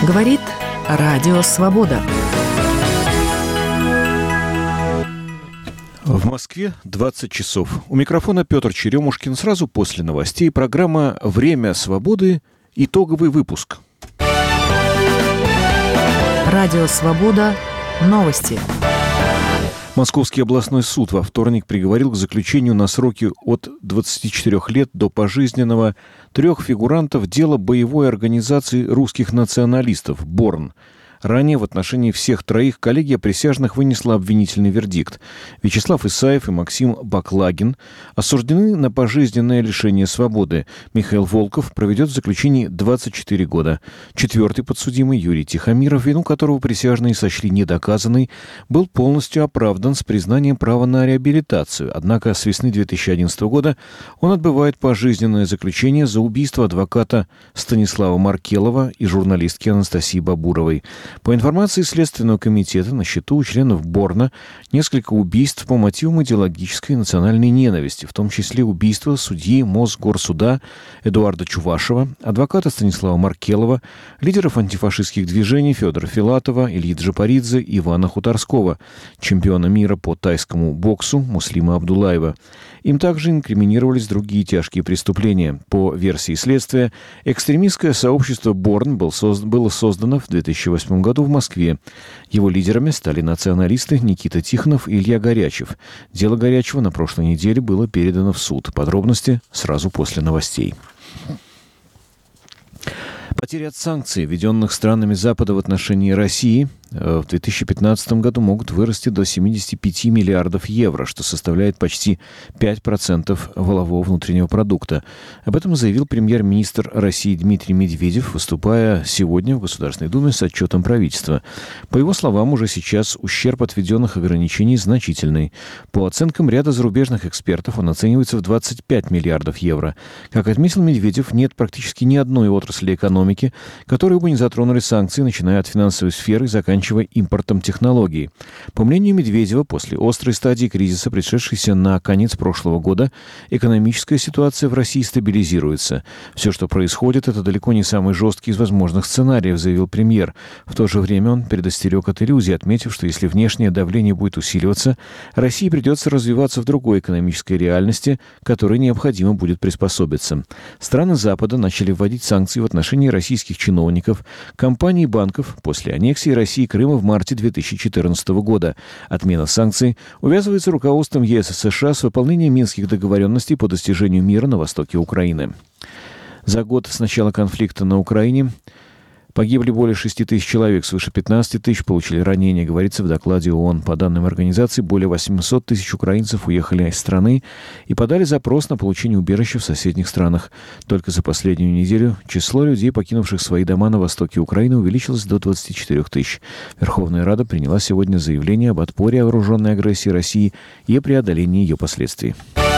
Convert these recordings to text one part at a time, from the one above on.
Говорит Радио Свобода. В Москве 20 часов. У микрофона Петр Черемушкин. Сразу после новостей программа «Время свободы». Итоговый выпуск. Радио Свобода. Новости. Московский областной суд во вторник приговорил к заключению на сроки от 24 лет до пожизненного 3 фигурантов дела боевой организации русских националистов «Борн». Ранее в отношении всех троих коллегия присяжных вынесла обвинительный вердикт. Вячеслав Исаев и Максим Баклагин осуждены на пожизненное лишение свободы. Михаил Волков проведет в заключении 24 года. Четвертый подсудимый Юрий Тихомиров, вину которого присяжные сочли недоказанной, был полностью оправдан с признанием права на реабилитацию. Однако с весны 2011 года он отбывает пожизненное заключение за убийство адвоката Станислава Маркелова и журналистки Анастасии Бабуровой. По информации Следственного комитета, на счету у членов Борна несколько убийств по мотивам идеологической и национальной ненависти, в том числе убийство судьи Мосгорсуда Эдуарда Чувашева, адвоката Станислава Маркелова, лидеров антифашистских движений Федора Филатова, Ильи Джапаридзе, Ивана Хуторского, чемпиона мира по тайскому боксу Муслима Абдулаева. Им также инкриминировались другие тяжкие преступления. По версии следствия, экстремистское сообщество Борн было создано в 2008 году в Москве. Его лидерами стали националисты Никита Тихонов и Илья Горячев. Дело Горячева на прошлой неделе было передано в суд. Подробности сразу после новостей. Потери от санкций, введенных странами Запада в отношении России, в 2015 году могут вырасти до 75 миллиардов евро, что составляет почти 5% валового внутреннего продукта. Об этом заявил премьер-министр России Дмитрий Медведев, выступая сегодня в Государственной Думе с отчетом правительства. По его словам, уже сейчас ущерб от введенных ограничений значительный. По оценкам ряда зарубежных экспертов он оценивается в 25 миллиардов евро. Как отметил Медведев, нет практически ни одной отрасли экономики, которую бы не затронули санкции, начиная от финансовой сферы и заканчивая импортом технологий. По мнению Медведева, после острой стадии кризиса, пришедшейся на конец прошлого года, экономическая ситуация в России стабилизируется. Все, что происходит, это далеко не самый жесткий из возможных сценариев, заявил премьер. В то же время он предостерег от иллюзий, отметив, что если внешнее давление будет усиливаться, России придется развиваться в другой экономической реальности, которой необходимо будет приспособиться. Страны Запада начали вводить санкции в отношении российских чиновников, компаний и банков после аннексии России Крыма в марте 2014 года. Отмена санкций увязывается руководством ЕС и США с выполнением минских договоренностей по достижению мира на востоке Украины. За год с начала конфликта на Украине погибли более 6 тысяч человек, свыше 15 тысяч получили ранения, говорится в докладе ООН. По данным организации, более 800 тысяч украинцев уехали из страны и подали запрос на получение убежища в соседних странах. Только за последнюю неделю число людей, покинувших свои дома на востоке Украины, увеличилось до 24 тысяч. Верховная Рада приняла сегодня заявление об отпоре вооруженной агрессии России и о преодолении ее последствий.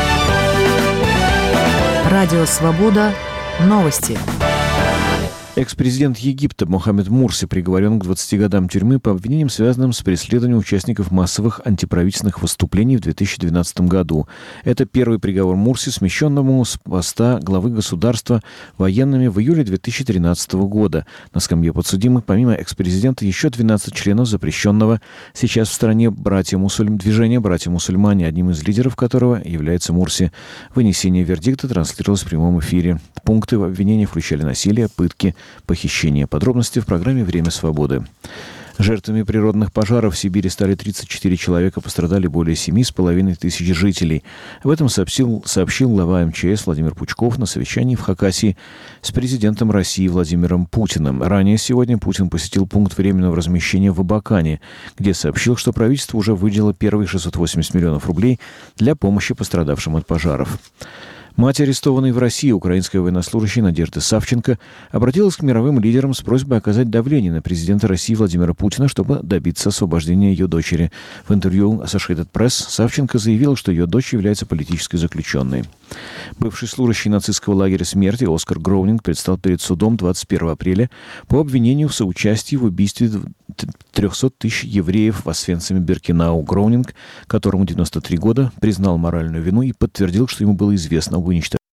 Радио Свобода. Новости. Экс-президент Египта Мохаммед Мурси приговорен к 20 годам тюрьмы по обвинениям, связанным с преследованием участников массовых антиправительственных выступлений в 2012 году. Это первый приговор Мурси, смещенному с поста главы государства военными в июле 2013 года. На скамье подсудимых, помимо экс-президента, еще 12 членов запрещенного сейчас в стране движения «Братья-мусульмане», одним из лидеров которого является Мурси. Вынесение вердикта транслировалось в прямом эфире. Пункты в обвинении включали насилие, пытки, похищение. Подробности в программе «Время свободы». Жертвами природных пожаров в Сибири стали 34 человека, пострадали более 7,5 тысяч жителей. Об этом сообщил глава МЧС Владимир Пучков на совещании в Хакасии с президентом России Владимиром Путиным. Ранее сегодня Путин посетил пункт временного размещения в Абакане, где сообщил, что правительство уже выделило первые 680 миллионов рублей для помощи пострадавшим от пожаров. Мать арестованной в России украинской военнослужащей Надежды Савченко обратилась к мировым лидерам с просьбой оказать давление на президента России Владимира Путина, чтобы добиться освобождения ее дочери. В интервью Associated Press Савченко заявила, что ее дочь является политической заключенной. Бывший служащий нацистского лагеря смерти Оскар Гроунинг предстал перед судом 21 апреля по обвинению в соучастии в убийстве 300 тысяч евреев в Освенциме-Биркенау. Гроунинг, которому 93 года, признал моральную вину и подтвердил, что ему было известно об уничтожении